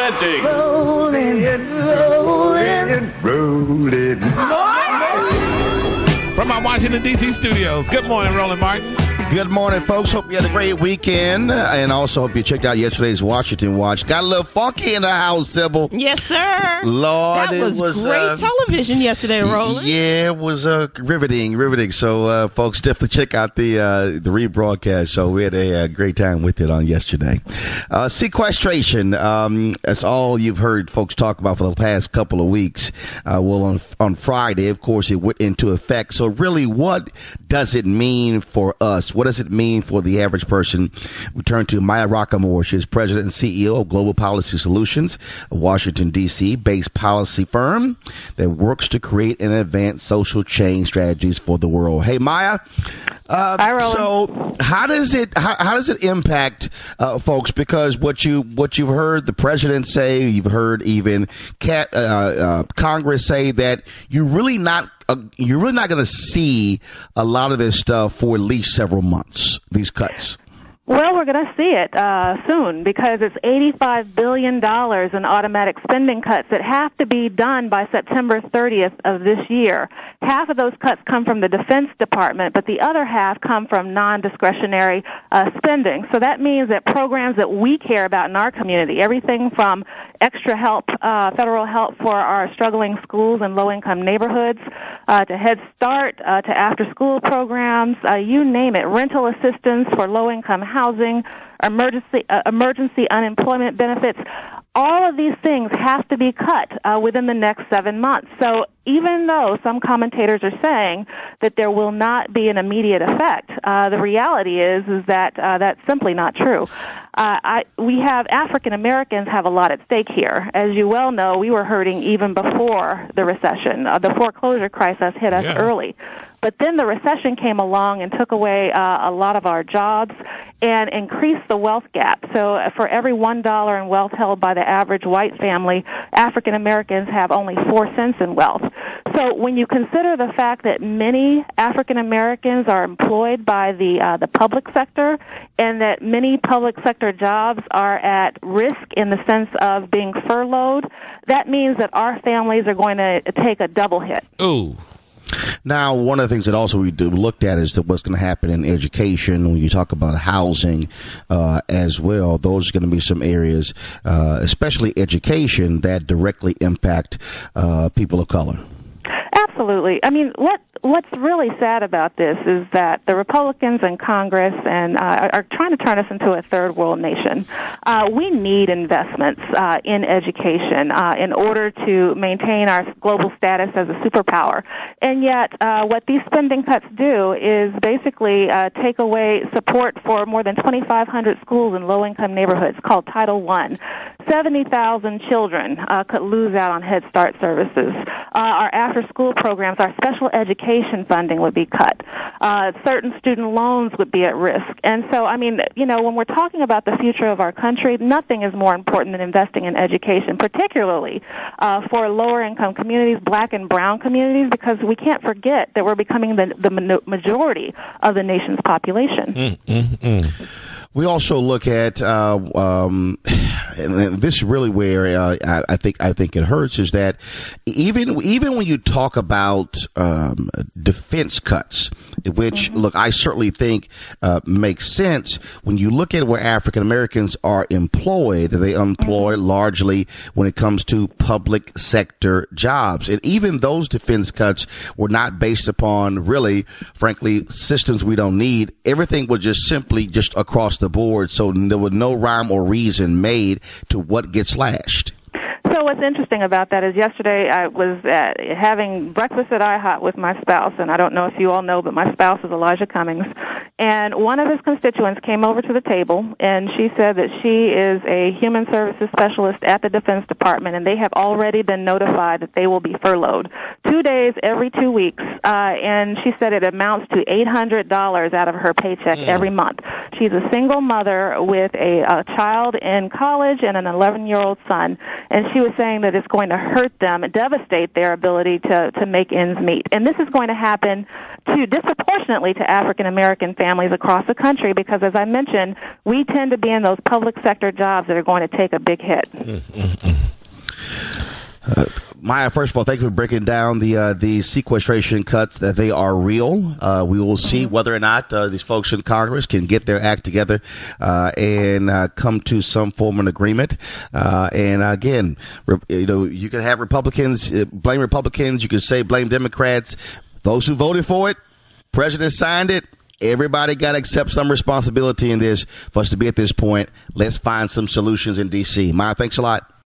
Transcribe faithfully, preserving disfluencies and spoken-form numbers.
Presenting. Rolling, rolling, rolling. From our Washington, D C studios. Good morning, Roland Martin. Good morning, folks. Hope you had a great weekend. And also hope you checked out yesterday's Washington Watch. Got a little funky in the house, Sybil. Yes, sir. Lord, that was, it was great uh, television yesterday, Roland. Yeah, it was uh, riveting, riveting. So, uh, folks, definitely check out the uh, the rebroadcast. So we had a, a great time with it on yesterday. Uh, sequestration, um, that's all you've heard folks talk about for the past couple of weeks. Uh, well, on, on Friday, of course, it went into effect. So really, what does it mean for us? What does it mean for the average person? We turn to Maya Rockamore. She's president and C E O of Global Policy Solutions, a Washington, D C-based policy firm that works to create and advance social change strategies for the world. Hey, Maya. Uh, Hi, Roland. So how does it how, how does it impact uh, folks? Because what you what you've heard the president say, you've heard even Cat, uh, uh, Congress say that you really not. Uh, you're really not going to see a lot of this stuff for at least several months, these cuts. Well, we're going to see it uh, soon because it's eighty-five billion dollars in automatic spending cuts that have to be done by September thirtieth of this year. Half of those cuts come from the Defense Department, but the other half come from non-discretionary uh, spending. So that means that programs that we care about in our community, everything from extra help, uh, federal help for our struggling schools and low-income neighborhoods, uh, to Head Start, uh, to after-school programs, uh, you name it, rental assistance for low-income housing, emergency uh, emergency unemployment benefits. All of these things have to be cut uh, within the next seven months. So even though some commentators are saying that there will not be an immediate effect, uh, the reality is is that uh, that's simply not true. Uh, I, we have African Americans have a lot at stake here. As you well know, we were hurting even before the recession. Uh, the foreclosure crisis hit us yeah. early. But then the recession came along and took away uh, a lot of our jobs and increased the wealth gap. So uh, for every one dollar in wealth held by the average white family, African Americans have only four cents in wealth. So when you consider the fact that many African Americans are employed by the uh, the public sector and that many public sector jobs are at risk in the sense of being furloughed, that means that our families are going to take a double hit. Ooh. Now, one of the things that also we do looked at is that what's going to happen in education when you talk about housing uh, as well. Those are going to be some areas, uh, especially education, that directly impact uh, people of color. Absolutely. I mean, what what's really sad about this is that the Republicans in Congress and uh, are trying to turn us into a third world nation. Uh, we need investments uh, in education uh, in order to maintain our global status as a superpower. And yet, uh, what these spending cuts do is basically uh, take away support for more than twenty-five hundred schools in low-income neighborhoods called Title One. seventy thousand children uh, could lose out on Head Start services. Uh, our after-school programs, our special education funding would be cut. Uh, certain student loans would be at risk. And so, I mean, you know, when we're talking about the future of our country, nothing is more important than investing in education, particularly uh, for lower-income communities, black and brown communities, because we can't forget that we're becoming the, the majority of the nation's population. Mm, mm, mm. We also look at, uh, um, and this is really where uh, I, I think I think it hurts, is that even even when you talk about um, defense cuts, which, mm-hmm. look, I certainly think uh, makes sense, when you look at where African Americans are employed, they employ mm-hmm. largely when it comes to public sector jobs. And even those defense cuts were not based upon, really, frankly, systems we don't need. Everything was just simply just across the board, so there was no rhyme or reason made to what gets slashed. So what's interesting about that is yesterday I was uh, having breakfast at IHOP with my spouse, and I don't know if you all know, but my spouse is Elijah Cummings, and one of his constituents came over to the table, and she said that she is a human services specialist at the Defense Department, and they have already been notified that they will be furloughed two days every two weeks, uh, and she said it amounts to eight hundred dollars out of her paycheck mm. every month. She's a single mother with a, a child in college and an eleven-year-old son, and she she was saying that it's going to hurt them, devastate their ability to, to make ends meet. And this is going to happen to disproportionately to African American families across the country because, as I mentioned, we tend to be in those public sector jobs that are going to take a big hit. Uh, Maya, first of all, thank you for breaking down the uh, the sequestration cuts, that they are real. Uh, we will see whether or not uh, these folks in Congress can get their act together uh, and uh, come to some form of agreement. Uh, and again, re- you know, you can have Republicans uh, blame Republicans. You can say blame Democrats. Those who voted for it, President signed it. Everybody got to accept some responsibility in this for us to be at this point. Let's find some solutions in D C. Maya, thanks a lot.